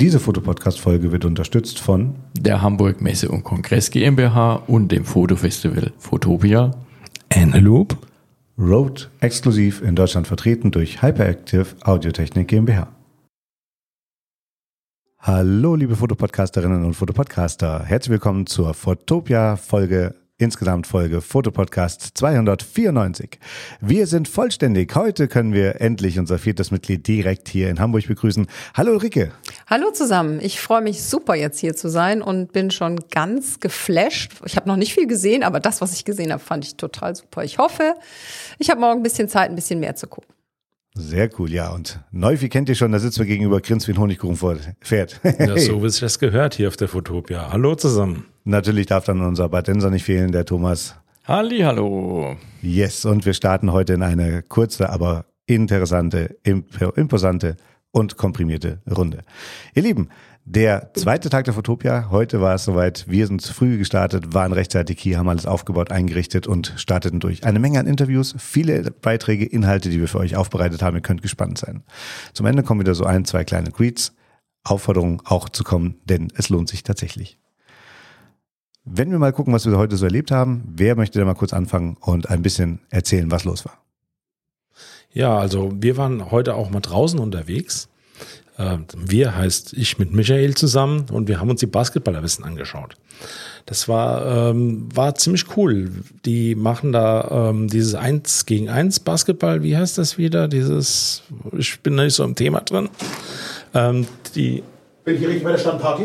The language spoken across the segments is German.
Diese Fotopodcast-Folge wird unterstützt von der Hamburg Messe und Kongress GmbH und dem Fotofestival Photopia, Eneloop, Rode, exklusiv in Deutschland vertreten durch Hyperactive Audiotechnik GmbH. Hallo liebe Fotopodcasterinnen und Fotopodcaster, herzlich willkommen zur Photopia-Folge, insgesamt Folge Fotopodcast 294. Wir sind vollständig. Heute können wir endlich unser viertes Mitglied direkt hier in Hamburg begrüßen. Hallo Ulrike. Hallo zusammen. Ich freue mich super jetzt hier zu sein und bin schon ganz geflasht. Ich habe noch nicht viel gesehen, aber das, was ich gesehen habe, fand ich total super. Ich hoffe, ich habe morgen ein bisschen Zeit, ein bisschen mehr zu gucken. Sehr cool, ja. Und Neufi kennt ihr schon, da sitzen wir gegenüber, grinst wie ein Honigkuchenpferd. Ja, so wie sich das gehört hier auf der Photopia. Hallo zusammen. Natürlich darf dann unser Badenser nicht fehlen, der Thomas. Hallihallo. Yes, und wir starten heute in eine kurze, aber interessante, imposante und komprimierte Runde. Ihr Lieben, der zweite Tag der Photopia, heute war es soweit, wir sind früh gestartet, waren rechtzeitig hier, haben alles aufgebaut, eingerichtet und starteten durch. Eine Menge an Interviews, viele Beiträge, Inhalte, die wir für euch aufbereitet haben, ihr könnt gespannt sein. Zum Ende kommen wieder so ein, zwei kleine Greets, Aufforderung auch zu kommen, denn es lohnt sich tatsächlich. Wenn wir mal gucken, was wir heute so erlebt haben, wer möchte da mal kurz anfangen und ein bisschen erzählen, was los war? Ja, also wir waren heute auch mal draußen unterwegs. Wir heißt ich mit Michael zusammen und wir haben uns die Basketballerwissen angeschaut. Das war ziemlich cool. Die machen da dieses 1 gegen 1 Basketball, wie heißt das wieder? Ich bin nicht so im Thema drin. Bin ich hier richtig bei der Standparty?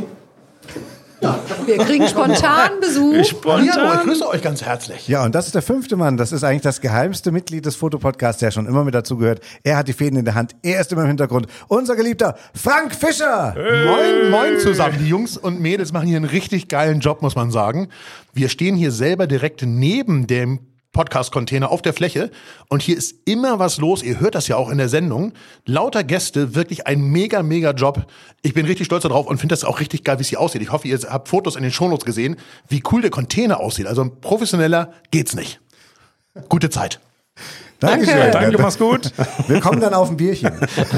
Ja, wir kriegen spontan Besuch. Hallo, ich grüße euch ganz herzlich. Ja, und das ist der 5. Mann. Das ist eigentlich das geheimste Mitglied des Fotopodcasts, der schon immer mit dazugehört. Er hat die Fäden in der Hand. Er ist immer im Hintergrund. Unser geliebter Frank Fischer. Hey. Moin zusammen. Die Jungs und Mädels machen hier einen richtig geilen Job, muss man sagen. Wir stehen hier selber direkt neben dem Podcast-Container auf der Fläche und hier ist immer was los. Ihr hört das ja auch in der Sendung. Lauter Gäste, wirklich ein mega Job. Ich bin richtig stolz darauf und finde das auch richtig geil, wie es hier aussieht. Ich hoffe, ihr habt Fotos in den Shownotes gesehen, wie cool der Container aussieht. Also professioneller geht's nicht. Gute Zeit. Dankeschön. Danke, mach's gut. Wir kommen dann auf ein Bierchen.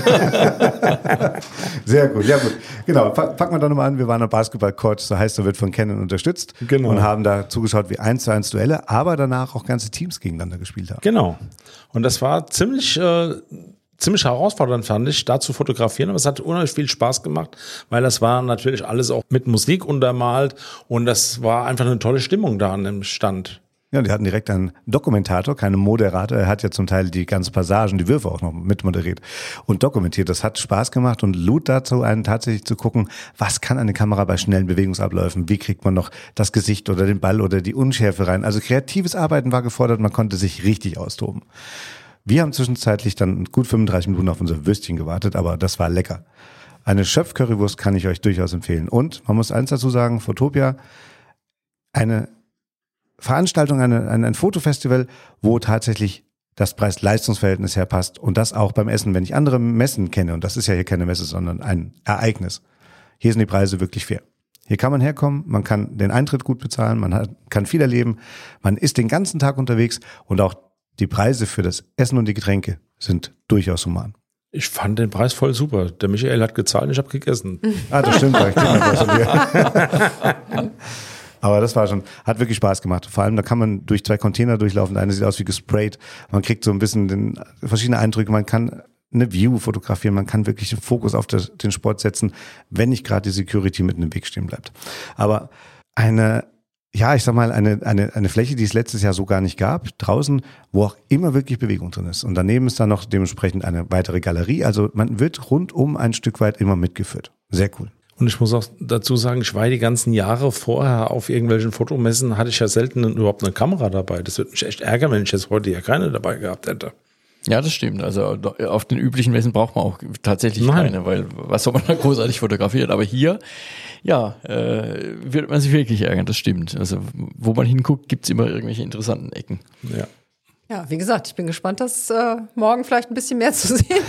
Sehr gut, ja gut. Genau, packen wir doch nochmal an. Wir waren am Basketball-Coach, so heißt er, wird von Canon unterstützt. Genau. Und haben da zugeschaut, wie 1:1 Duelle, aber danach auch ganze Teams gegeneinander gespielt haben. Genau. Und das war ziemlich herausfordernd, fand ich, da zu fotografieren. Aber es hat unheimlich viel Spaß gemacht, weil das war natürlich alles auch mit Musik untermalt. Und das war einfach eine tolle Stimmung da an dem Stand. Ja, die hatten direkt einen Dokumentator, keinen Moderator. Er hat ja zum Teil die ganze Passagen, die Würfe auch noch mit moderiert und dokumentiert. Das hat Spaß gemacht und lud dazu einen tatsächlich zu gucken, was kann eine Kamera bei schnellen Bewegungsabläufen? Wie kriegt man noch das Gesicht oder den Ball oder die Unschärfe rein? Also kreatives Arbeiten war gefordert, man konnte sich richtig austoben. Wir haben zwischenzeitlich dann gut 35 Minuten auf unser Würstchen gewartet, aber das war lecker. Eine Schöpf-Currywurst kann ich euch durchaus empfehlen. Und man muss eins dazu sagen, Photopia, eine Veranstaltung, ein Fotofestival, wo tatsächlich das Preis-Leistungs-Verhältnis herpasst und das auch beim Essen. Wenn ich andere Messen kenne, und das ist ja hier keine Messe, sondern ein Ereignis, hier sind die Preise wirklich fair. Hier kann man herkommen, man kann den Eintritt gut bezahlen, kann viel erleben, man ist den ganzen Tag unterwegs und auch die Preise für das Essen und die Getränke sind durchaus human. Ich fand den Preis voll super. Der Michael hat gezahlt und ich habe gegessen. Das stimmt. Aber das war schon, hat wirklich Spaß gemacht. Vor allem, da kann man durch 2 Container durchlaufen. Der eine sieht aus wie gesprayt. Man kriegt so ein bisschen verschiedene Eindrücke. Man kann eine View fotografieren. Man kann wirklich den Fokus auf den Sport setzen, wenn nicht gerade die Security mitten im Weg stehen bleibt. Aber eine Fläche, die es letztes Jahr so gar nicht gab, draußen, wo auch immer wirklich Bewegung drin ist. Und daneben ist dann noch dementsprechend eine weitere Galerie. Also man wird rundum ein Stück weit immer mitgeführt. Sehr cool. Und ich muss auch dazu sagen, ich war die ganzen Jahre vorher auf irgendwelchen Fotomessen, hatte ich ja selten überhaupt eine Kamera dabei. Das würde mich echt ärgern, wenn ich jetzt heute ja keine dabei gehabt hätte. Ja, das stimmt. Also auf den üblichen Messen braucht man auch tatsächlich keine, weil was soll man da großartig fotografieren? Aber hier, wird man sich wirklich ärgern, das stimmt. Also wo man hinguckt, gibt's immer irgendwelche interessanten Ecken. Ja. Ja, wie gesagt, ich bin gespannt, das morgen vielleicht ein bisschen mehr zu sehen.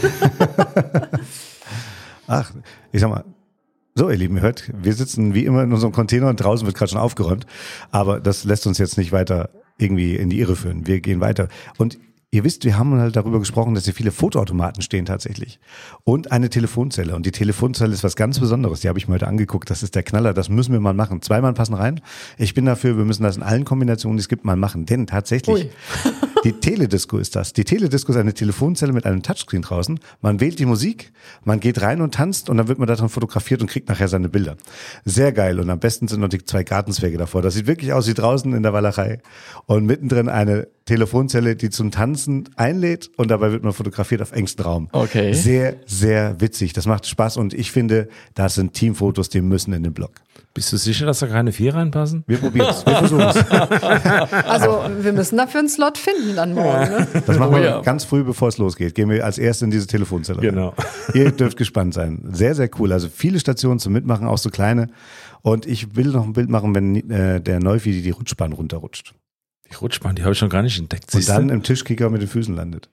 Ach, ich sag mal, so ihr Lieben, ihr hört, wir sitzen wie immer in unserem Container und draußen wird gerade schon aufgeräumt, aber das lässt uns jetzt nicht weiter irgendwie in die Irre führen. Wir gehen weiter. Und Ihr wisst, wir haben halt darüber gesprochen, dass hier viele Fotoautomaten stehen tatsächlich. Und eine Telefonzelle. Und die Telefonzelle ist was ganz Besonderes. Die habe ich mir heute angeguckt. Das ist der Knaller. Das müssen wir mal machen. 2 Mann passen rein. Ich bin dafür, wir müssen das in allen Kombinationen, die es gibt, mal machen. Denn tatsächlich, die Teledisco ist das. Die Teledisco ist eine Telefonzelle mit einem Touchscreen draußen. Man wählt die Musik, man geht rein und tanzt und dann wird man daran fotografiert und kriegt nachher seine Bilder. Sehr geil. Und am besten sind noch die 2 Gartenzwerge davor. Das sieht wirklich aus wie draußen in der Walachei. Und mittendrin eine Telefonzelle, die zum Tanzen einlädt und dabei wird man fotografiert auf engstem Raum. Okay. Sehr, sehr witzig. Das macht Spaß und ich finde, das sind Teamfotos, die müssen in den Blog. Bist du sicher, dass da keine 4 reinpassen? Wir probieren es, wir versuchen es. Also wir müssen dafür einen Slot finden dann morgen. Ne? Das machen wir ganz früh, bevor es losgeht. Gehen wir als Erste in diese Telefonzelle rein. Genau. Ihr dürft gespannt sein. Sehr, sehr cool. Also viele Stationen zum Mitmachen, auch so kleine. Und ich will noch ein Bild machen, wenn der Neufi die Rutschbahn runterrutscht. Die Rutschbahn, die habe ich schon gar nicht entdeckt. Und dann im Tischkicker mit den Füßen landet.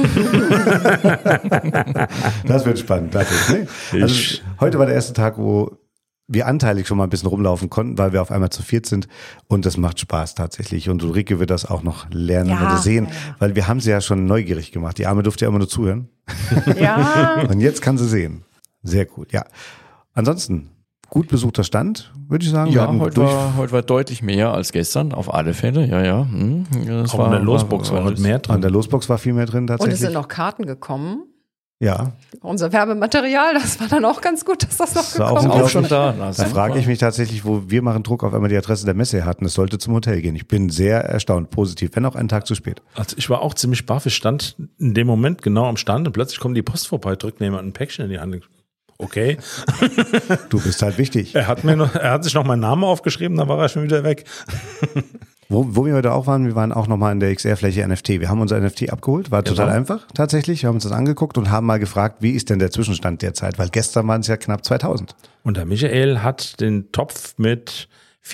Das wird spannend. Also, heute war der erste Tag, wo wir anteilig schon mal ein bisschen rumlaufen konnten, weil wir auf einmal zu 4 sind und das macht Spaß tatsächlich. Und Ulrike wird das auch noch lernen oder sehen, weil wir haben sie ja schon neugierig gemacht. Die Arme durfte ja immer nur zuhören. Ja. Und jetzt kann sie sehen. Sehr cool, ja. Ansonsten, gut besuchter Stand, würde ich sagen. Ja, heute war deutlich mehr als gestern, auf alle Fälle, ja. Das auch war, in der Losbox war mehr drin. An der Losbox war viel mehr drin tatsächlich. Und es sind noch Karten gekommen. Ja. Unser Werbematerial, das war dann auch ganz gut, dass das noch gekommen ist. Auch schon da. Da frage ich mich tatsächlich, wo wir machen Druck auf einmal die Adresse der Messe hatten. Es sollte zum Hotel gehen. Ich bin sehr erstaunt, positiv, wenn auch einen Tag zu spät. Also ich war auch ziemlich baff. Ich stand in dem Moment genau am Stand und plötzlich kommt die Post vorbei, drückt mir jemand ein Päckchen in die Hand. Okay. Du bist halt wichtig. Er hat sich noch meinen Namen aufgeschrieben, dann war er schon wieder weg. Wo wir heute auch waren, wir waren auch nochmal in der XR-Fläche NFT. Wir haben unser NFT abgeholt, war total einfach tatsächlich. Wir haben uns das angeguckt und haben mal gefragt, wie ist denn der Zwischenstand derzeit? Weil gestern waren es ja knapp 2000. Und der Michael hat den Topf mit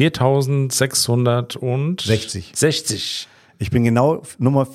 4660. Ich bin genau Nummer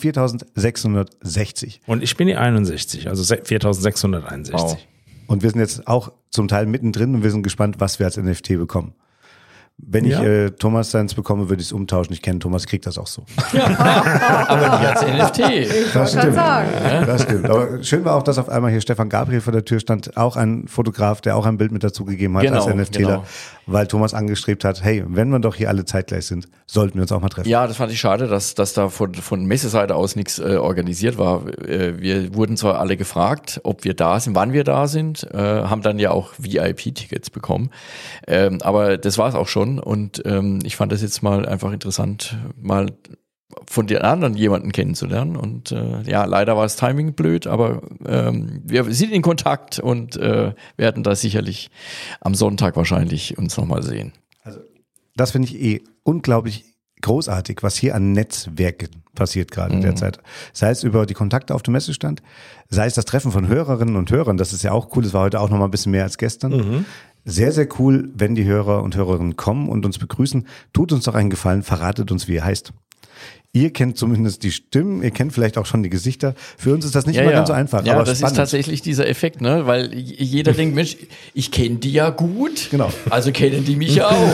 4660. Und ich bin die 61, also 4661. Wow. Und wir sind jetzt auch zum Teil mittendrin und wir sind gespannt, was wir als NFT bekommen. Wenn ich Thomas seins bekomme, würde ich es umtauschen. Ich kenne Thomas, kriegt das auch so. Aber nicht als NFT. Das stimmt. Sagen. Das stimmt. Aber schön war auch, dass auf einmal hier Stefan Gabriel vor der Tür stand, auch ein Fotograf, der auch ein Bild mit dazu gegeben hat als NFTler, weil Thomas angestrebt hat, hey, wenn wir doch hier alle zeitgleich sind, sollten wir uns auch mal treffen. Ja, das fand ich schade, dass da von Messeseite aus nichts organisiert war. Wir wurden zwar alle gefragt, ob wir da sind, wann wir da sind, haben dann ja auch VIP-Tickets bekommen. Aber das war es auch schon. Und ich fand das jetzt mal einfach interessant, mal von den anderen jemanden kennenzulernen. Und leider war das Timing blöd, aber wir sind in Kontakt und werden da sicherlich am Sonntag wahrscheinlich uns nochmal sehen. Also das finde ich unglaublich großartig, was hier an Netzwerken passiert gerade in der Zeit. Sei es über die Kontakte auf dem Messestand, sei es das Treffen von Hörerinnen und Hörern, das ist ja auch cool, das war heute auch nochmal ein bisschen mehr als gestern. Sehr, sehr cool, wenn die Hörer und Hörerinnen kommen und uns begrüßen. Tut uns doch einen Gefallen, verratet uns, wie ihr heißt. Ihr kennt zumindest die Stimmen, ihr kennt vielleicht auch schon die Gesichter. Für uns ist das nicht immer ganz so einfach. Ja, aber das spannend. ist tatsächlich dieser Effekt, ne? Weil jeder denkt, Mensch, ich kenne die ja gut, Genau. Also kennen die mich ja auch.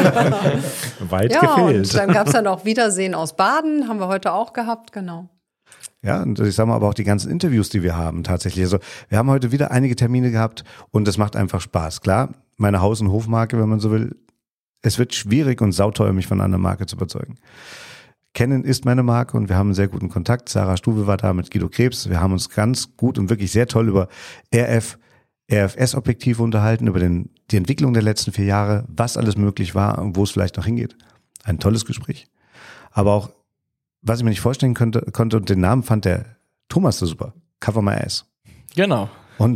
Weit Ja, gefehlt. und dann gab es ja noch Wiedersehen aus Baden, haben wir heute auch gehabt, genau. Ja, und ich sag mal aber auch die ganzen Interviews, die wir haben tatsächlich. Also wir haben heute wieder einige Termine gehabt und das macht einfach Spaß. Klar, meine Haus- und Hofmarke, wenn man so will, es wird schwierig und sauteuer, mich von einer Marke zu überzeugen. Canon ist meine Marke und wir haben einen sehr guten Kontakt. Sarah Stuwe war da mit Guido Krebs. Wir haben uns ganz gut und wirklich sehr toll über RF-S-Objektive unterhalten, über die Entwicklung der letzten 4 Jahre, was alles möglich war und wo es vielleicht noch hingeht. Ein tolles Gespräch. Aber auch, was ich mir nicht vorstellen konnte und den Namen fand der Thomas so super. Cover My Ass. Genau. Und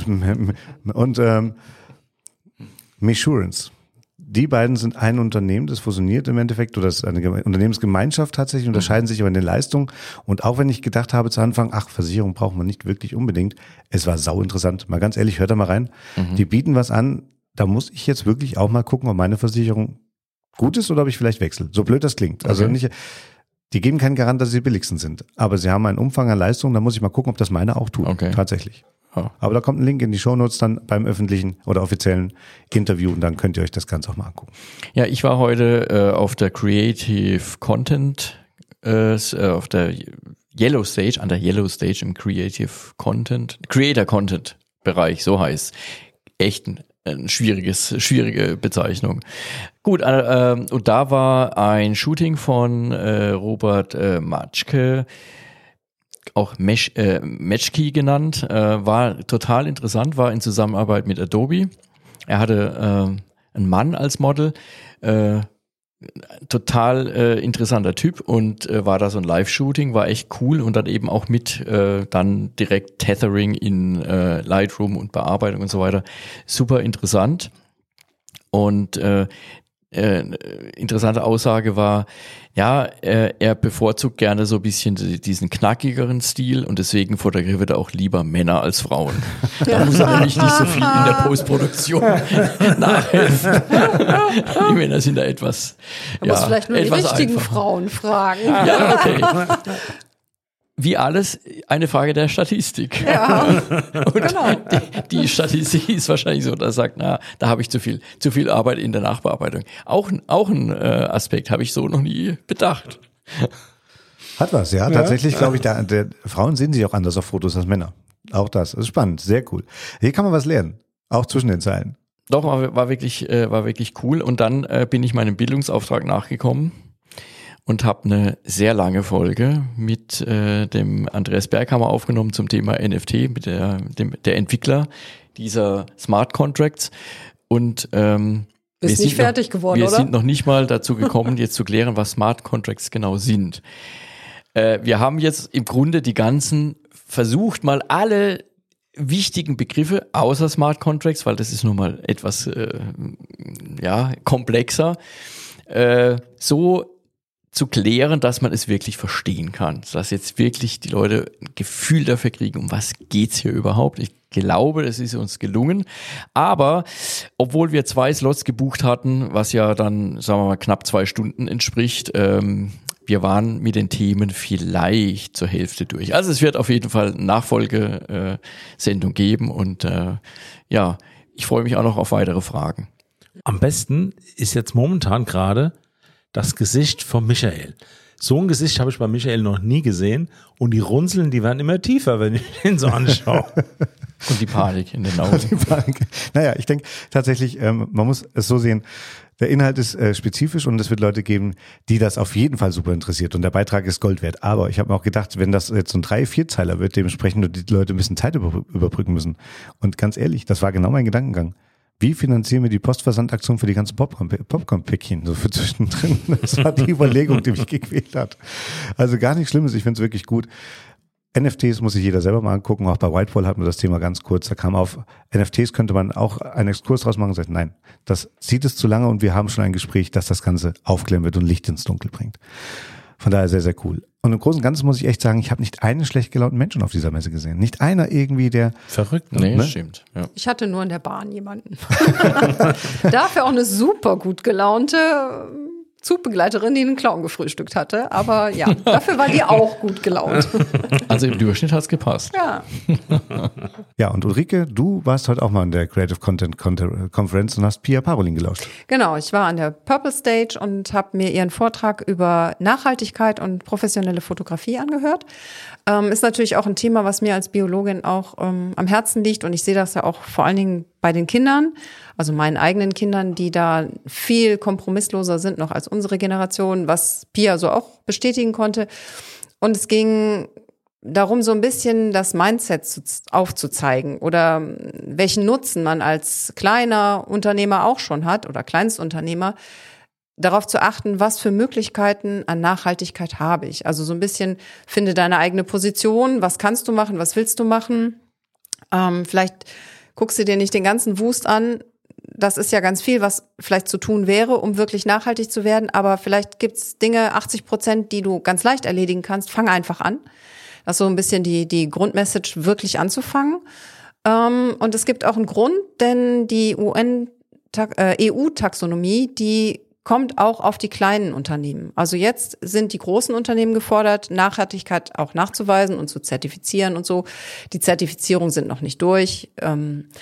Mesurance. Die beiden sind ein Unternehmen, das fusioniert im Endeffekt, oder das ist eine Unternehmensgemeinschaft tatsächlich, unterscheiden sich aber in den Leistungen. Und auch wenn ich gedacht habe zu Anfang, Versicherung braucht man nicht wirklich unbedingt, es war sau interessant. Mal ganz ehrlich, hört da mal rein. Die bieten was an, da muss ich jetzt wirklich auch mal gucken, ob meine Versicherung gut ist oder ob ich vielleicht wechsle. So blöd das klingt. Also nicht, die geben keinen Garant, dass sie die billigsten sind. Aber sie haben einen Umfang an Leistungen, da muss ich mal gucken, ob das meine auch tut. Okay. Tatsächlich. Ja. Aber da kommt ein Link in die Shownotes dann beim öffentlichen oder offiziellen Interview und dann könnt ihr euch das Ganze auch mal angucken. Ja, ich war heute auf der Creative Content, auf der Yellow Stage, an der Yellow Stage im Creator Content Bereich, so heißt. Echt eine schwierige Bezeichnung. Gut, und da war ein Shooting von Robert Matschke, auch Meschke genannt, war total interessant, war in Zusammenarbeit mit Adobe. Er hatte einen Mann als Model, total interessanter Typ und war da so ein Live-Shooting, war echt cool und dann eben auch mit dann direkt Tethering in Lightroom und Bearbeitung und so weiter. Super interessant. Und interessante Aussage war, ja, er bevorzugt gerne so ein bisschen diesen knackigeren Stil und deswegen fotografiert er auch lieber Männer als Frauen. Da muss er nämlich nicht so viel in der Postproduktion nachhelfen. Die Männer sind da etwas, Man muss vielleicht nur die richtigen einfacher. Frauen fragen. Ja, okay. Wie alles eine Frage der Statistik. Ja, Und genau. die Statistik ist wahrscheinlich so, dass er sagt, na, da habe ich zu viel Arbeit in der Nachbearbeitung. Auch ein Aspekt habe ich so noch nie bedacht. Hat was, ja. Tatsächlich glaube ich, Frauen sehen sich auch anders auf Fotos als Männer. Auch das ist spannend, sehr cool. Hier kann man was lernen, auch zwischen den Zeilen. Doch, war wirklich cool. Und dann bin ich meinem Bildungsauftrag nachgekommen und habe eine sehr lange Folge mit dem Andreas Berghammer aufgenommen zum Thema NFT, mit der Entwickler dieser Smart Contracts. Und Bist nicht fertig geworden, wir oder? sind noch nicht mal dazu gekommen, jetzt zu klären, was Smart Contracts genau sind. Wir haben jetzt im Grunde versucht, mal alle wichtigen Begriffe außer Smart Contracts, weil das ist nun mal etwas komplexer, so zu klären, dass man es wirklich verstehen kann. Dass jetzt wirklich die Leute ein Gefühl dafür kriegen, um was geht's hier überhaupt. Ich glaube, das ist uns gelungen. Aber obwohl wir 2 Slots gebucht hatten, was ja dann, sagen wir mal, knapp 2 Stunden entspricht, wir waren mit den Themen vielleicht zur Hälfte durch. Also es wird auf jeden Fall eine Nachfolgesendung geben und ich freue mich auch noch auf weitere Fragen. Am besten ist jetzt momentan gerade das Gesicht von Michael. So ein Gesicht habe ich bei Michael noch nie gesehen und die Runzeln, die werden immer tiefer, wenn ich ihn so anschaue. Und die Panik in den Augen. Naja, ich denke tatsächlich, man muss es so sehen, der Inhalt ist spezifisch und es wird Leute geben, die das auf jeden Fall super interessiert und der Beitrag ist Gold wert. Aber ich habe mir auch gedacht, wenn das jetzt so ein 3-4-Zeiler wird, dementsprechend die Leute ein bisschen Zeit überbrücken müssen. Und ganz ehrlich, das war genau mein Gedankengang. Wie finanzieren wir die Postversandaktion für die ganzen Popcorn-Päckchen so für zwischendrin? Das war die Überlegung, die mich gequält hat. Also gar nichts Schlimmes, ich finde es wirklich gut. NFTs muss sich jeder selber mal angucken. Auch bei Whitewall hatten wir das Thema ganz kurz. Da kam auf, NFTs könnte man auch einen Exkurs draus machen und sagt, nein, das zieht es zu lange und wir haben schon ein Gespräch, dass das Ganze aufklären wird und Licht ins Dunkel bringt. Von daher sehr, sehr cool. Und im Großen und Ganzen muss ich echt sagen, ich habe nicht einen schlecht gelaunten Menschen auf dieser Messe gesehen. Nicht einer irgendwie, der... Verrückt, ne? Nee, stimmt. Ja. Ich hatte nur in der Bahn jemanden. Dafür auch eine super gut gelaunte Zugbegleiterin, die einen Clown gefrühstückt hatte. Aber ja, dafür war die auch gut gelaunt. Also im Durchschnitt hat's gepasst. Ja. Ja, und Ulrike, du warst heute auch mal in der Creative Content Conference und hast Pia Parolin gelauscht. Genau, ich war an der Purple Stage und habe mir ihren Vortrag über Nachhaltigkeit und professionelle Fotografie angehört. Ist natürlich auch ein Thema, was mir als Biologin auch am Herzen liegt und ich sehe das ja auch vor allen Dingen bei den Kindern, also meinen eigenen Kindern, die da viel kompromissloser sind noch als unsere Generation, was Pia so auch bestätigen konnte. Und es ging darum, so ein bisschen das Mindset aufzuzeigen oder welchen Nutzen man als kleiner Unternehmer auch schon hat oder Kleinstunternehmer, darauf zu achten, was für Möglichkeiten an Nachhaltigkeit habe ich. Also so ein bisschen finde deine eigene Position, was kannst du machen, was willst du machen. Vielleicht guckst du dir nicht den ganzen Wust an. Das ist ja ganz viel, was vielleicht zu tun wäre, um wirklich nachhaltig zu werden. Aber vielleicht gibt's Dinge, 80%, die du ganz leicht erledigen kannst. Fang einfach an. Das ist so ein bisschen die Grundmessage, wirklich anzufangen. Und es gibt auch einen Grund, denn die EU-Taxonomie, die kommt auch auf die kleinen Unternehmen. Also jetzt sind die großen Unternehmen gefordert, Nachhaltigkeit auch nachzuweisen und zu zertifizieren und so. Die Zertifizierungen sind noch nicht durch.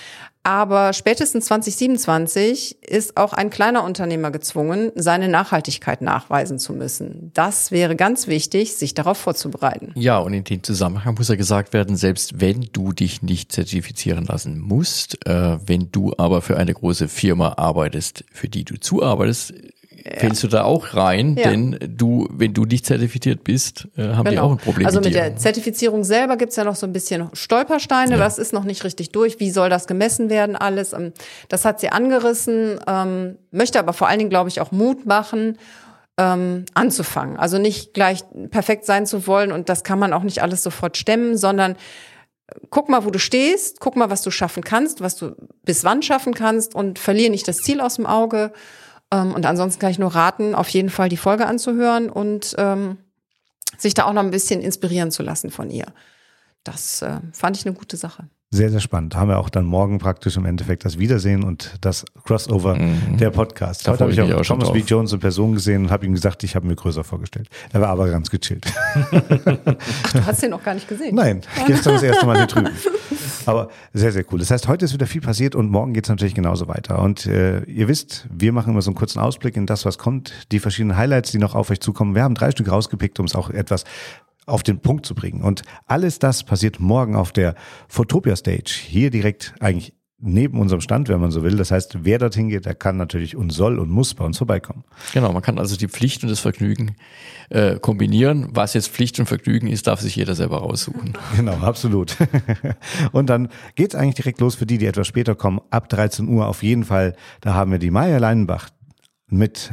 Aber spätestens 2027 ist auch ein kleiner Unternehmer gezwungen, seine Nachhaltigkeit nachweisen zu müssen. Das wäre ganz wichtig, sich darauf vorzubereiten. Ja, und in dem Zusammenhang muss ja gesagt werden, selbst wenn du dich nicht zertifizieren lassen musst, wenn du aber für eine große Firma arbeitest, für die du zuarbeitest, fällst du da auch rein, denn wenn du nicht zertifiziert bist, haben die auch ein Problem Also mit dir. der Zertifizierung selber gibt's ja noch so ein bisschen Stolpersteine, das ist noch nicht richtig durch. Wie soll das gemessen werden alles? Das hat sie angerissen, möchte aber vor allen Dingen, glaube ich, auch Mut machen, anzufangen. Also nicht gleich perfekt sein zu wollen und das kann man auch nicht alles sofort stemmen, sondern guck mal, wo du stehst, guck mal, was du schaffen kannst, was du bis wann schaffen kannst und verliere nicht das Ziel aus dem Auge. Und ansonsten kann ich nur raten, auf jeden Fall die Folge anzuhören und sich da auch noch ein bisschen inspirieren zu lassen von ihr. Das fand ich eine gute Sache. Sehr, sehr spannend. Haben wir auch dann morgen praktisch im Endeffekt das Wiedersehen und das Crossover der Podcast. Heute habe ich auch Thomas B. Jones in Person gesehen und habe ihm gesagt, ich habe mir größer vorgestellt. Er war aber ganz gechillt. Ach, du hast den noch gar nicht gesehen? Nein, gestern das erste Mal hier drüben. Aber sehr, sehr cool. Das heißt, heute ist wieder viel passiert und morgen geht es natürlich genauso weiter. Und ihr wisst, wir machen immer so einen kurzen Ausblick in das, was kommt, die verschiedenen Highlights, die noch auf euch zukommen. Wir haben 3 Stück rausgepickt, um es auch etwas auf den Punkt zu bringen. Und alles das passiert morgen auf der Photopia Stage. Hier direkt eigentlich neben unserem Stand, wenn man so will. Das heißt, wer dorthin geht, der kann natürlich und soll und muss bei uns vorbeikommen. Genau, man kann also die Pflicht und das Vergnügen kombinieren. Was jetzt Pflicht und Vergnügen ist, darf sich jeder selber raussuchen. Genau, absolut. Und dann geht's eigentlich direkt los für die etwas später kommen. Ab 13 Uhr auf jeden Fall. Da haben wir die Maja Leinenbach mit,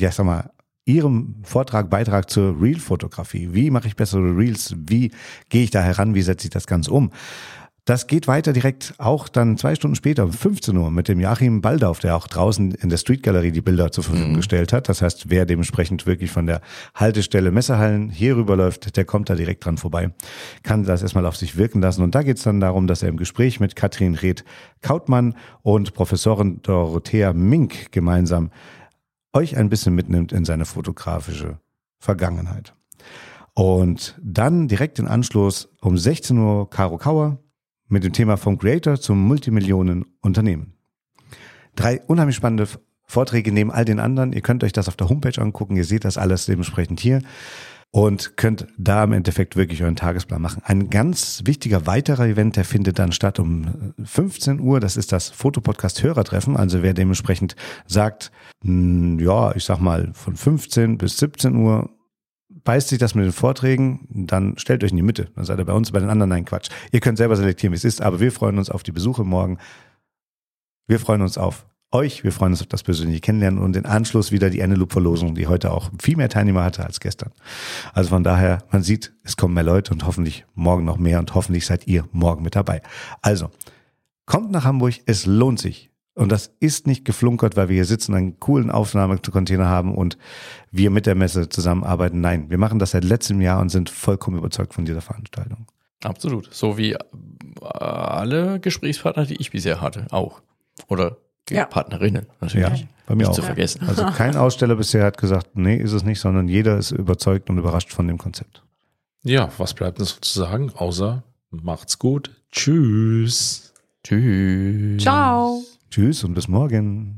ihrem Beitrag zur Reel-Fotografie. Wie mache ich bessere Reels? Wie gehe ich da heran? Wie setze ich das Ganze um? Das geht weiter direkt auch dann 2 Stunden später, um 15 Uhr, mit dem Joachim Baldauf, der auch draußen in der Street Gallery die Bilder zur Verfügung gestellt hat. Das heißt, wer dementsprechend wirklich von der Haltestelle Messehallen hier rüberläuft, der kommt da direkt dran vorbei, kann das erstmal auf sich wirken lassen. Und da geht es dann darum, dass er im Gespräch mit Katrin Reth-Kautmann und Professorin Dorothea Mink gemeinsam euch ein bisschen mitnimmt in seine fotografische Vergangenheit. Und dann direkt im Anschluss um 16 Uhr Caro Kauer mit dem Thema vom Creator zum Multimillionen-Unternehmen. 3 unheimlich spannende Vorträge neben all den anderen. Ihr könnt euch das auf der Homepage angucken. Ihr seht das alles dementsprechend hier und könnt da im Endeffekt wirklich euren Tagesplan machen. Ein ganz wichtiger weiterer Event, der findet dann statt um 15 Uhr. Das ist das Fotopodcast-Hörertreffen. Also wer dementsprechend sagt, ich sag mal von 15 bis 17 Uhr, beißt sich das mit den Vorträgen, dann stellt euch in die Mitte. Dann seid ihr bei uns, bei den anderen, nein, Quatsch. Ihr könnt selber selektieren, wie es ist, aber wir freuen uns auf die Besuche morgen. Wir freuen uns auf euch, wir freuen uns auf das persönliche Kennenlernen und den Anschluss wieder die Eneloop-Verlosung, die heute auch viel mehr Teilnehmer hatte als gestern. Also von daher, man sieht, es kommen mehr Leute und hoffentlich morgen noch mehr und hoffentlich seid ihr morgen mit dabei. Also, kommt nach Hamburg, es lohnt sich. Und das ist nicht geflunkert, weil wir hier sitzen, einen coolen Aufnahmecontainer haben und wir mit der Messe zusammenarbeiten. Nein, wir machen das seit letztem Jahr und sind vollkommen überzeugt von dieser Veranstaltung. Absolut. So wie alle Gesprächspartner, die ich bisher hatte, auch. Oder Partnerinnen natürlich. Ja, bei mir nicht auch. Zu vergessen. Also kein Aussteller bisher hat gesagt, nee, ist es nicht, sondern jeder ist überzeugt und überrascht von dem Konzept. Ja, was bleibt uns zu sagen, außer macht's gut. Tschüss. Tschüss. Ciao. Tschüss und bis morgen.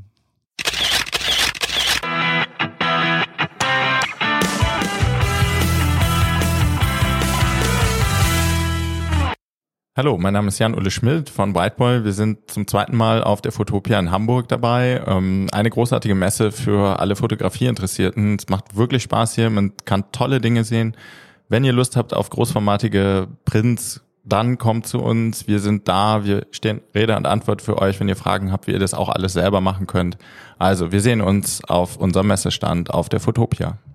Hallo, mein Name ist Jan-Ulle Schmidt von Whiteboy. Wir sind zum 2. Mal auf der Photopia in Hamburg dabei. Eine großartige Messe für alle Fotografieinteressierten. Es macht wirklich Spaß hier. Man kann tolle Dinge sehen. Wenn ihr Lust habt auf großformatige Prints, dann kommt zu uns. Wir sind da. Wir stehen Rede und Antwort für euch, wenn ihr Fragen habt, wie ihr das auch alles selber machen könnt. Also, wir sehen uns auf unserem Messestand auf der Photopia.